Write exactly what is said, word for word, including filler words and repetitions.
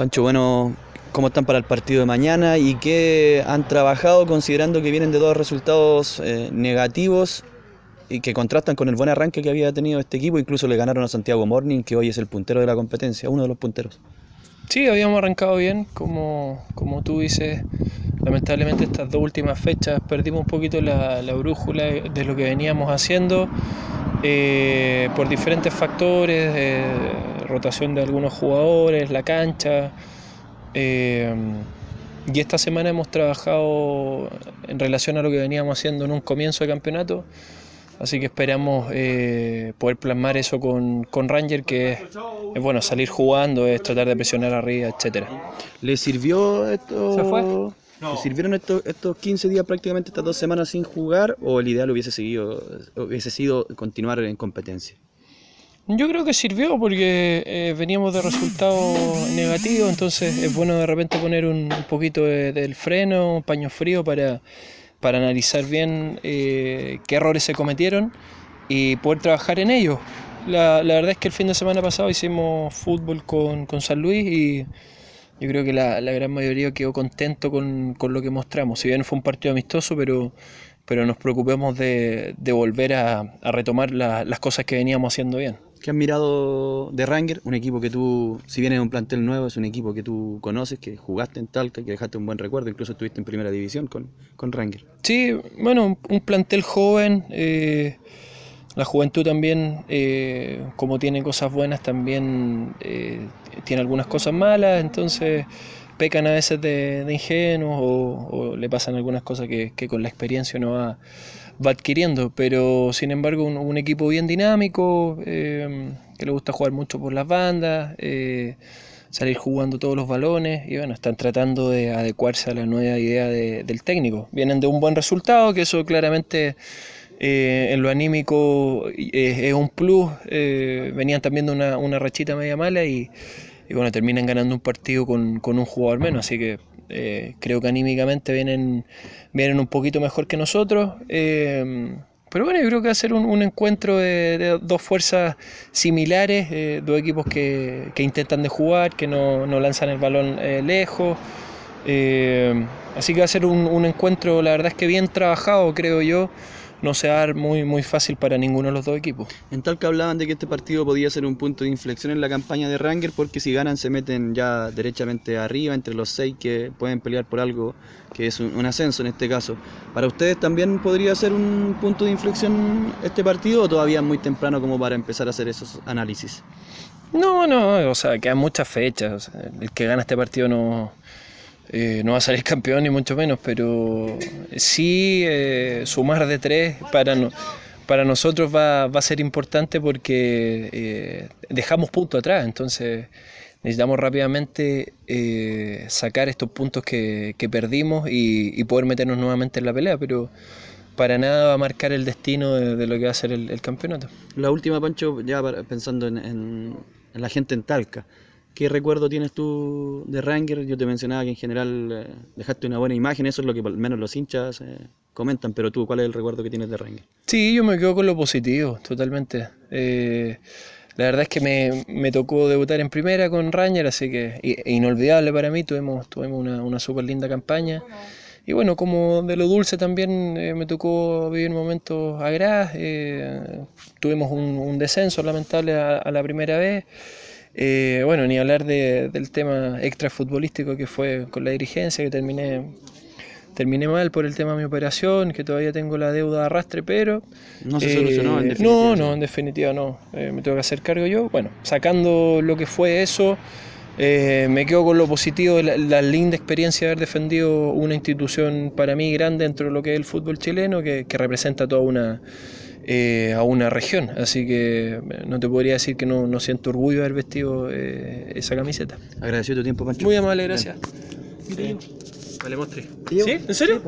Pancho, bueno, ¿cómo están para el partido de mañana y qué han trabajado considerando que vienen de dos resultados eh, negativos y que contrastan con el buen arranque que había tenido este equipo? Incluso le ganaron a Santiago Morning, que hoy es el puntero de la competencia, uno de los punteros. Sí, habíamos arrancado bien, como, como tú dices, lamentablemente estas dos últimas fechas perdimos un poquito la, la brújula de lo que veníamos haciendo eh, por diferentes factores, eh, rotación de algunos jugadores, la cancha. eh, y esta semana hemos trabajado en relación a lo que veníamos haciendo en un comienzo de campeonato. Así que esperamos eh, poder plasmar eso con, con Ranger, que es, es bueno salir jugando, es tratar de presionar arriba, etcétera. ¿Le sirvió ¿Se fue? esto? ¿Le sirvieron estos, estos quince días, prácticamente estas dos semanas sin jugar, o el ideal hubiese seguido, hubiese sido continuar en competencia? Yo creo que sirvió porque eh, veníamos de resultados negativos, entonces es bueno de repente poner un, un poquito de, del freno, un paño frío para, para analizar bien eh, qué errores se cometieron y poder trabajar en ellos. La, la verdad es que el fin de semana pasado hicimos fútbol con, con San Luis y yo creo que la, la gran mayoría quedó contento con, con lo que mostramos. Si bien fue un partido amistoso, pero, pero nos preocupamos de, de volver a, a retomar la, las cosas que veníamos haciendo bien. ¿Qué has mirado de Ranger? Un equipo que tú, si bien es un plantel nuevo, es un equipo que tú conoces, que jugaste en Talca, que dejaste un buen recuerdo, incluso estuviste en primera división con, con Ranger. Sí, bueno, un plantel joven, eh, la juventud también, eh, como tiene cosas buenas, también eh, tiene algunas cosas malas, entonces pecan a veces de, de ingenuos o, o le pasan algunas cosas que, que con la experiencia uno va, va adquiriendo, pero sin embargo un, un equipo bien dinámico, eh, que le gusta jugar mucho por las bandas, eh, salir jugando todos los balones y bueno, están tratando de adecuarse a la nueva idea de, del técnico. Vienen de un buen resultado, que eso claramente eh, en lo anímico eh, es un plus. Eh, venían también de una, una rachita media mala y, y bueno, terminan ganando un partido con, con un jugador menos, así que eh, creo que anímicamente vienen, vienen un poquito mejor que nosotros. Eh, pero bueno, yo creo que va a ser un, un encuentro de, de, dos fuerzas similares, eh, dos equipos que, que, intentan de jugar, que no, no lanzan el balón eh, lejos. Eh, así que va a ser un, un encuentro, la verdad es que bien trabajado, creo yo. No se va a dar muy, muy fácil para ninguno de los dos equipos. En Talca hablaban de que este partido podía ser un punto de inflexión en la campaña de Ranger, porque si ganan se meten ya derechamente arriba entre los seis que pueden pelear por algo que es un, un ascenso en este caso. ¿Para ustedes también podría ser un punto de inflexión este partido o todavía es muy temprano como para empezar a hacer esos análisis? No, no, o sea, quedan muchas fechas. O sea, el que gana este partido no, eh, no va a salir campeón ni mucho menos, pero sí eh, sumar de tres para, no, para nosotros va, va a ser importante porque eh, dejamos puntos atrás, entonces necesitamos rápidamente eh, sacar estos puntos que, que perdimos y, y, poder meternos nuevamente en la pelea, pero para nada va a marcar el destino de, de lo que va a ser el, el campeonato. La última, Pancho, ya pensando en, en, en la gente en Talca. ¿Qué recuerdo tienes tú de Ranger? Yo te mencionaba que en general eh, dejaste una buena imagen, eso es lo que al menos los hinchas eh, comentan, pero tú, ¿cuál es el recuerdo que tienes de Ranger? Sí, yo me quedo con lo positivo, totalmente. Eh, la verdad es que me, me, tocó debutar en primera con Ranger, así que inolvidable para mí, tuvimos, tuvimos una, una súper linda campaña. Y bueno, como de lo dulce también eh, me tocó vivir momentos agrados, eh, tuvimos un, un, descenso lamentable a, a la primera vez. Eh, bueno, ni hablar de, del tema extrafutbolístico que fue con la dirigencia, que terminé terminé mal por el tema de mi operación, que todavía tengo la deuda de arrastre, pero No se solucionó en eh, definitiva, no, sí. no, en definitiva no, eh, me tengo que hacer cargo yo. Bueno, sacando lo que fue eso, eh, me quedo con lo positivo de la, la linda experiencia de haber defendido una institución para mí grande dentro de lo que es el fútbol chileno, que, que representa toda una, eh, a una región, así que no te podría decir que no, no siento orgullo de haber vestido eh, esa camiseta. Agradecido tu tiempo, Pancho. Muy amable, Bien. gracias. Eh, vale, mostre. ¿Te llevo? ¿Sí? ¿En serio? Sí.